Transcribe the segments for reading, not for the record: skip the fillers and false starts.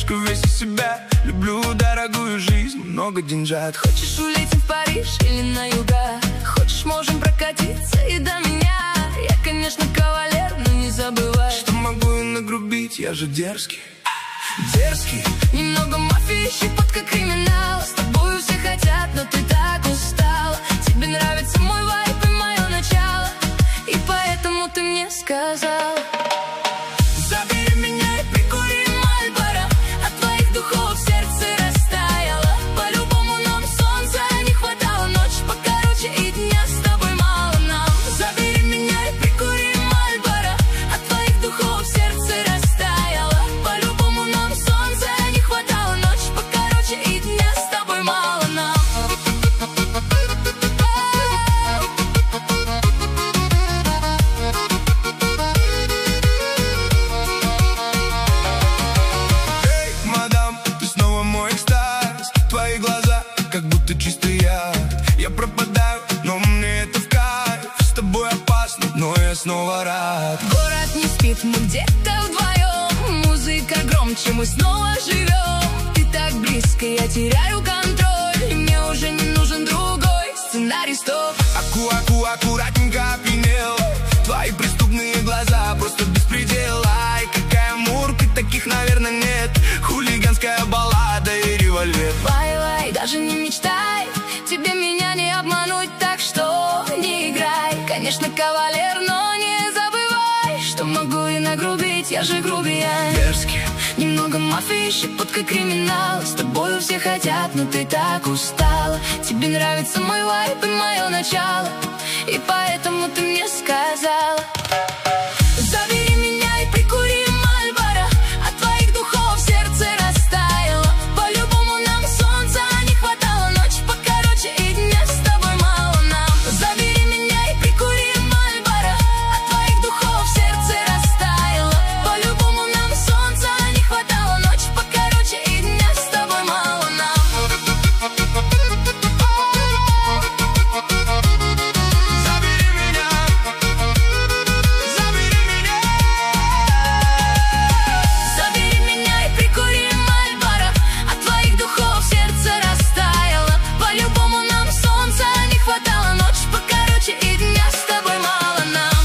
парнишка, весь из себя. Люблю дорогую жизнь, много деньжат. Хочешь, улетим в Париж или на юга? Хочешь, можем прокатиться и до меня. Я, конечно, кавалер, но не забывай, что могу и нагрубить, я же дерзкий. Дерзкий. Немного мафии, щепотка криминала. С тобою все хотят, но ты так устал. Тебе нравится мой вайб и мое начало, и поэтому ты мне сказал: забери меня и прикури Мальборо. От твоих духов сердце растаяло. По-любому нам солнца не хватало. Ночь покороче и дня с тобой мало нам. Забери меня и прикури Мальборо. От твоих духов сердце растаяло. По-любому нам солнца не хватало. Ночь покороче и дня с тобой мало нам. Эй, мадам, ты снова мой экстаз. Твои глаза, как будто чистый яд. Я пропадаю, но мне это в кайф. С тобой опасно, но я снова рад. Город не спит, мы где-то вдвоем. Музыка громче, мы снова живем. Ты так близко, я теряю контроль. И мне уже не нужен другой сценарий, стоп. Аку-аку, аккуратненько опьянел. Твои преступные глаза, просто беспредел. Ай, какая мурка, таких, наверное, нет. Хулиганская баллада и револьвер. Вай-вай, даже не мечтай, тебе меня не обмануть, так что не играй. Конечно, кавалер, но не забывай, что могу и нагрубить, я же грубиян. Дерзкий. Немного мафии, щепотка криминала. С тобою все хотят, но ты так устала. Тебе нравится мой вайб и мое начало, и поэтому ты мне сказала: забери меня и прикури Мальборо. От твоих духов сердце растаяло. По-любому нам солнца не хватало. Ночь покороче и дня с тобой мало нам. Забери меня и прикури Мальборо. От твоих духов сердце растаяло. По-любому нам солнца не хватало. Ночь покороче и дня с тобой мало нам. Забери меня. Забери меня. Забери меня и прикури Мальборо. От твоих духов сердце растаяло. По-любому нам солнца не хватало. Ночь покороче и дня с тобой мало нам.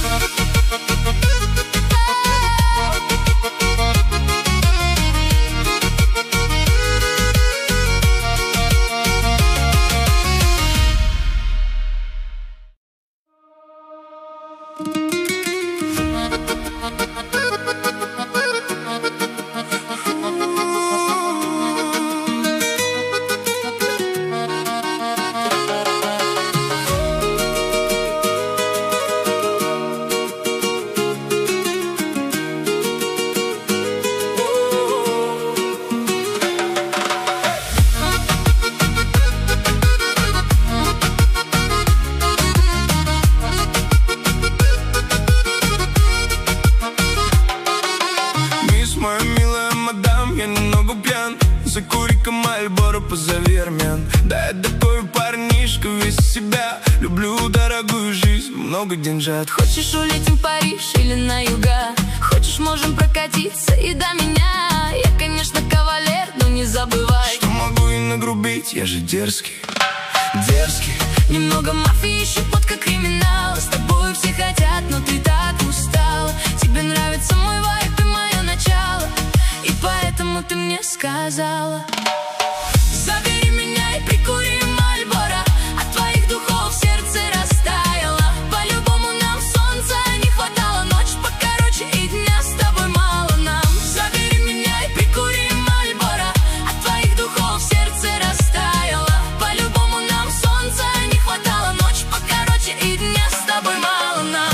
Мисс, моя милая мадам, я немного пьян. Закури-ка Мальборо, позови армян. Да, я такой парнишка, весь из себя. Люблю дорогую жизнь, много деньжат. Хочешь, улетим в Париж или на юга? Хочешь, можем прокатиться и до меня. Я, конечно, кавалер, но не забывай, что могу и нагрубить, я же дерзкий. Дерзкий. немного мафии, щепотка криминала. С тобой все хотят, но ты так устал. Тебе нравится мой вайб и мое начало, и поэтому ты мне сказала: забери меня и прикури Мальборо. От твоих духов сердце растаяло. По-любому нам солнца не хватало. Ночь покороче и дня с тобой мало нам. Забери меня и прикури Мальборо. От твоих духов сердце растаяло. По-любому нам солнца не хватало. Ночь покороче и дня с тобой мало нам.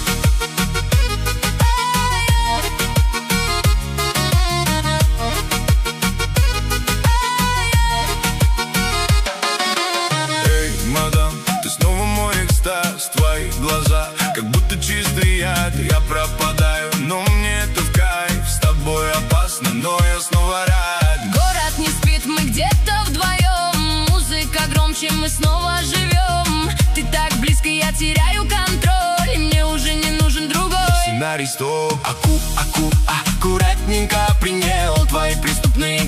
Эй, мадам, ты снова мой экстаз. Твои глаза, как будто чистый яд. Я пропадаю, но мне это в кайф. С тобой опасно, но я снова рад. Город не спит, мы где-то вдвоем. Музыка громче, мы снова живем. Ты так близко, я теряю контроль, и мне уже не нужен другой Сценарий стоп. Аккуратненько принял. Твои преступные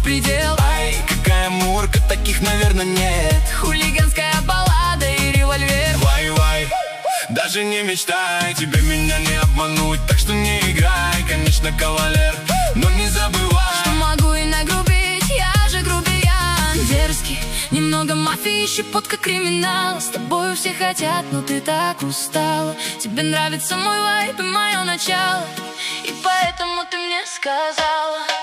беспредел. Ай, какая мурка, таких, наверное, нет. Хулиганская баллада и револьвер. Вай-вай, даже не мечтай, тебе меня не обмануть, так что не играй, конечно, кавалер, но не забывай, что могу и нагрубить, я же грубиян. Дерзкий, немного мафии, щепотка криминала. С тобою все хотят, но ты так устала. Тебе нравится мой вайб и мое начало, и поэтому ты мне сказала: